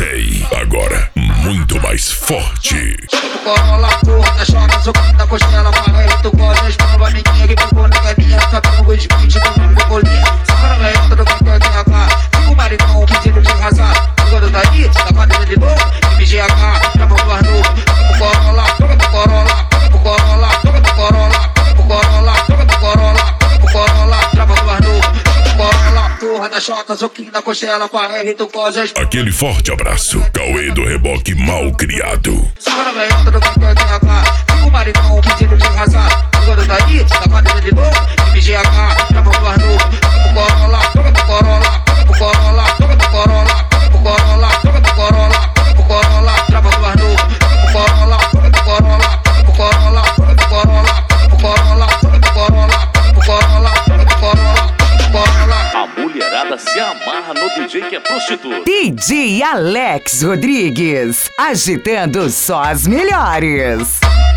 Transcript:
DJ, agora muito mais forte. Corolla, porra, da chata, socando na costela, parei, tu gosta, espalva, ninguém que ficou na caminha, cabelo com esquite, tomando bolinha, saca na velhota do cantor de AK, fica o maricão, pedindo de arrasar, jogando daí, tá batendo de novo, MGH, trava o Arnô, Corolla, toca pro Corolla, toca pro Corolla, toca pro Corolla, toca pro Corolla, toca pro Corolla, toca pro Corolla, trava o Arnô, Corolla, porra, da chata, soquinho na costela, parei, tu gosta, aquele forte abraço, Cauê do Reboque Mal Criado. saca na velhota do cantor de AK, fica o maricão, pedindo de arrasar, jogando daí, tá batendo de novo, MGH, trava o Arnô, toca pro Corolla, toca pro Corolla, toca pro Corolla, toca pro Corolla, toca pro Corolla, toca pro Corolla, toca pro Corolla, trava o Arnô, toca pro Corolla, toca pro Corolla, toca pro Corolla, toca pro Corolla, toca pro Corolla, toca pro Corolla, toca pro Corolla, toca pro Corolla, Corolla. A mulherada se amarra no DJ que é prostituto. DJ Alex Rodrigues, agitando só as melhores.